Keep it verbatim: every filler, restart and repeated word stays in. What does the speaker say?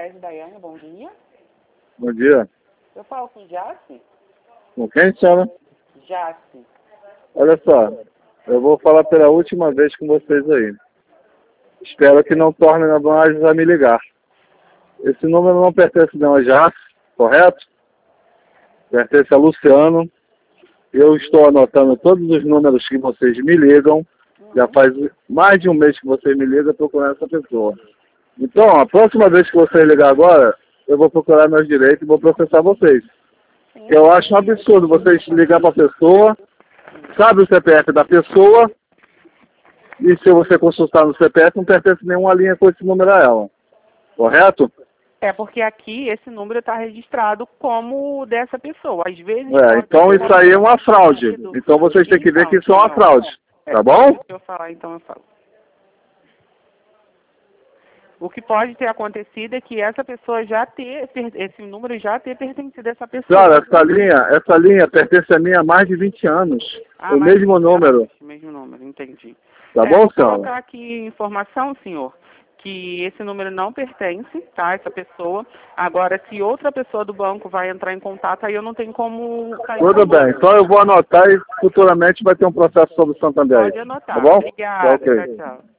Prédio Daiane, bom dia. Bom dia. Eu falo com Jace? Com quem chama? Jace. Olha só, eu vou falar pela última vez com vocês aí. Espero que não tornem mais a me ligar. Esse número não pertence não a Jace, correto? Pertence a Luciano. Eu estou anotando todos os números que vocês me ligam. Já faz mais de um mês que vocês me ligam procurando essa pessoa. Então, a próxima vez que vocês ligar agora, eu vou procurar meus direitos e vou processar vocês. Eu acho um absurdo vocês ligar para a pessoa, sabe o C P F da pessoa, e se você consultar no C P F, não pertence nenhuma linha com esse número a ela. Correto? É porque aqui esse número está registrado como dessa pessoa. Às vezes... É, então isso aí é uma fraude. Então vocês têm que ver que isso é uma fraude. Tá bom? Deixa eu falar, então eu falo. O que pode ter acontecido é que essa pessoa já ter, esse número já ter pertencido a essa pessoa. Senhora, essa linha, essa linha pertence a mim há mais de vinte anos. Ah, o mesmo número. O mesmo número, entendi. Tá é, bom, vou senhora? colocar aqui informação, senhor, que esse número não pertence, tá, essa pessoa. Agora, se outra pessoa do banco vai entrar em contato, aí eu não tenho como... Tudo bem, então eu vou anotar e futuramente vai ter um processo sobre o Santander. Pode anotar. Tá bom? Obrigada, Tá, okay. tchau, tchau.